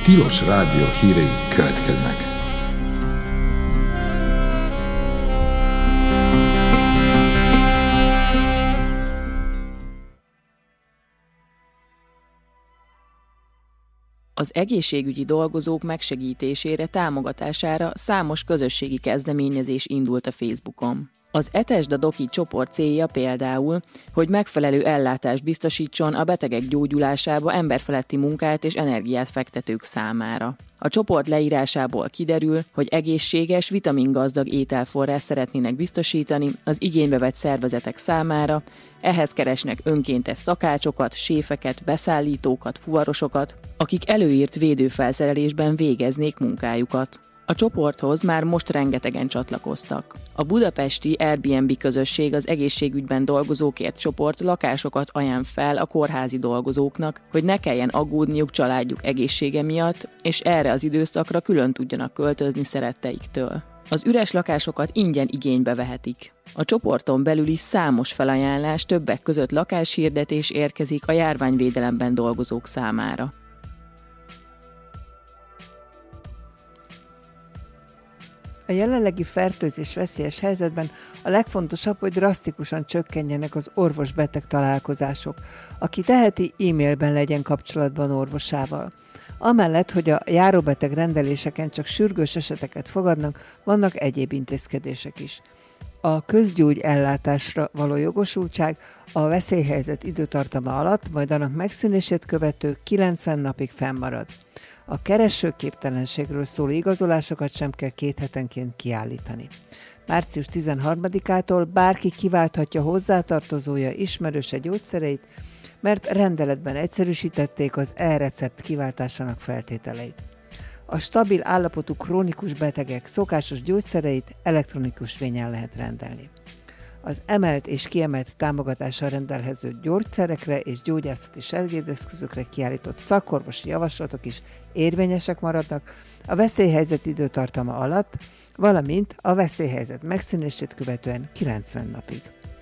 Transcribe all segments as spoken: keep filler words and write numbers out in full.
Tilos Rádió hírei következnek. Az egészségügyi dolgozók megsegítésére, támogatására számos közösségi kezdeményezés indult a Facebookon. Az Etesd a Doki csoport célja például, hogy megfelelő ellátást biztosítson a betegek gyógyulásába emberfeletti munkát és energiát fektetők számára. A csoport leírásából kiderül, hogy egészséges, vitamingazdag ételforrás szeretnének biztosítani az igénybe vett szervezetek számára, ehhez keresnek önkéntes szakácsokat, séfeket, beszállítókat, fuvarosokat, akik előírt védőfelszerelésben végeznék munkájukat. A csoporthoz már most rengetegen csatlakoztak. A budapesti Airbnb közösség az egészségügyben dolgozókért csoport lakásokat ajánl fel a kórházi dolgozóknak, hogy ne kelljen aggódniuk családjuk egészsége miatt, és erre az időszakra külön tudjanak költözni szeretteiktől. Az üres lakásokat ingyen igénybe vehetik. A csoporton belül is számos felajánlás, többek között lakáshirdetés érkezik a járványvédelemben dolgozók számára. A jelenlegi fertőzés veszélyes helyzetben a legfontosabb, hogy drasztikusan csökkenjenek az orvos-beteg találkozások. Aki teheti, e-mailben legyen kapcsolatban orvosával. Amellett, hogy a járóbeteg rendeléseken csak sürgős eseteket fogadnak, vannak egyéb intézkedések is. A közgyógy ellátásra való jogosultság a veszélyhelyzet időtartama alatt, majd annak megszűnését követő kilencven napig fennmarad. A keresőképtelenségről szóló igazolásokat sem kell két hetenként kiállítani. március tizenharmadikától bárki kiválthatja hozzátartozója, ismerőse gyógyszereit, mert rendeletben egyszerűsítették az e-recept kiváltásának feltételeit. A stabil állapotú krónikus betegek szokásos gyógyszereit elektronikus vényen lehet rendelni. Az emelt és kiemelt támogatással rendelhető gyógyszerekre és gyógyászati segédeszközökre kiállított szakorvosi javaslatok is érvényesek maradnak a veszélyhelyzet időtartama alatt, valamint a veszélyhelyzet megszűnését követően kilencven napig.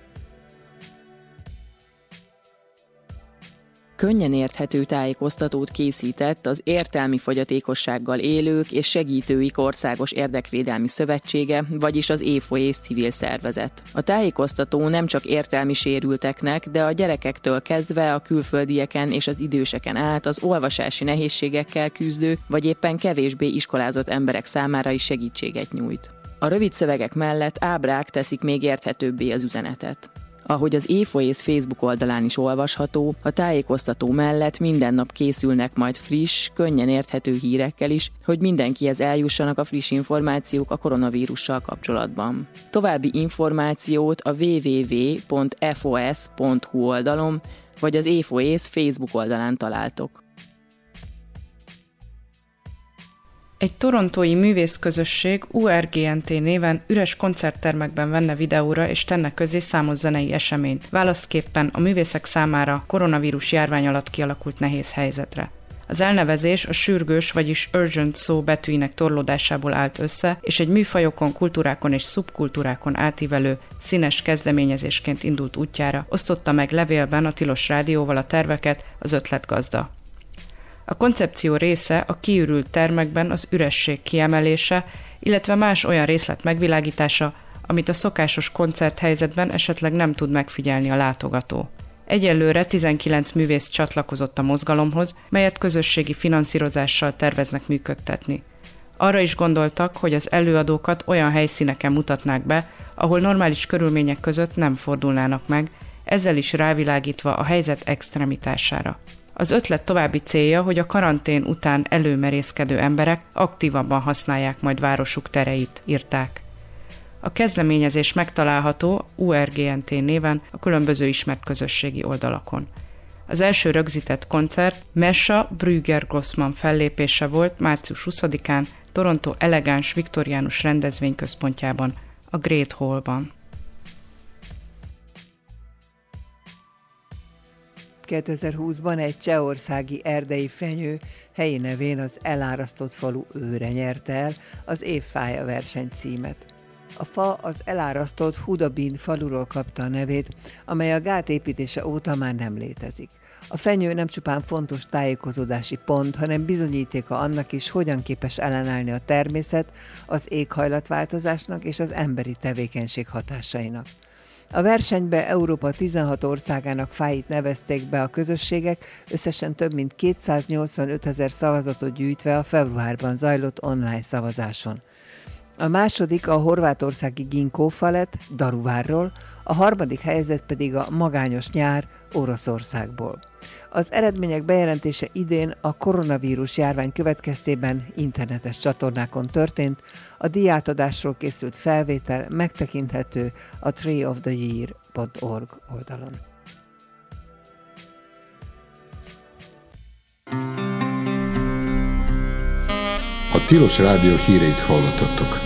Könnyen érthető tájékoztatót készített az Értelmi Fogyatékossággal Élők és Segítőik Országos Érdekvédelmi Szövetsége, vagyis az éfoész civil szervezet. A tájékoztató nem csak értelmi sérülteknek, de a gyerekektől kezdve a külföldieken és az időseken át az olvasási nehézségekkel küzdő, vagy éppen kevésbé iskolázott emberek számára is segítséget nyújt. A rövid szövegek mellett ábrák teszik még érthetőbbé az üzenetet. Ahogy az éfoész Facebook oldalán is olvasható, a tájékoztató mellett minden nap készülnek majd friss, könnyen érthető hírekkel is, hogy mindenkihez eljussanak a friss információk a koronavírussal kapcsolatban. További információt a double-u double-u double-u pont f o s pont h u oldalon vagy az éfoész Facebook oldalán találtok. Egy torontói művészközösség u er gé en té néven üres koncerttermekben venne videóra és tenne közé számos zenei eseményt, válaszképpen a művészek számára koronavírus járvány alatt kialakult nehéz helyzetre. Az elnevezés a sürgős, vagyis urgent szó betűinek torlódásából állt össze, és egy műfajokon, kultúrákon és szubkultúrákon átívelő, színes kezdeményezésként indult útjára, osztotta meg levélben a Tilos Rádióval a terveket az ötletgazda. A koncepció része a kiürült termekben az üresség kiemelése, illetve más olyan részlet megvilágítása, amit a szokásos koncerthelyzetben esetleg nem tud megfigyelni a látogató. Egyelőre tizenkilenc művész csatlakozott a mozgalomhoz, melyet közösségi finanszírozással terveznek működtetni. Arra is gondoltak, hogy az előadókat olyan helyszíneken mutatnák be, ahol normális körülmények között nem fordulnának meg, ezzel is rávilágítva a helyzet extremitására. Az ötlet további célja, hogy a karantén után előmerészkedő emberek aktívabban használják majd városuk tereit, írták. A kezdeményezés megtalálható u er gé en té néven a különböző ismert közösségi oldalakon. Az első rögzített koncert Mesha Brügger Grossman fellépése volt március huszadikán Toronto elegáns viktoriánus rendezvényközpontjában, a Great Hallban. kétezer-húszban egy csehországi erdei fenyő helyi nevén az elárasztott falu őre nyerte el az évfája verseny címet. A fa az elárasztott Hudabin faluról kapta a nevét, amely a gát építése óta már nem létezik. A fenyő nem csupán fontos tájékozódási pont, hanem bizonyítéka annak is, hogyan képes ellenállni a természet az éghajlatváltozásnak és az emberi tevékenység hatásainak. A versenybe Európa tizenhat országának fáit nevezték be a közösségek, összesen több mint kétszáznyolcvanöt ezer szavazatot gyűjtve a februárban zajlott online szavazáson. A második a horvátországi Ginkófa lett, Daruvárról, a harmadik helyzet pedig a magányos nyár Oroszországból. Az eredmények bejelentése idén a koronavírus járvány következtében internetes csatornákon történt, a díjátadásról készült felvétel megtekinthető a tree of the year pont org oldalon. A Tilos Rádió híreit hallottatok.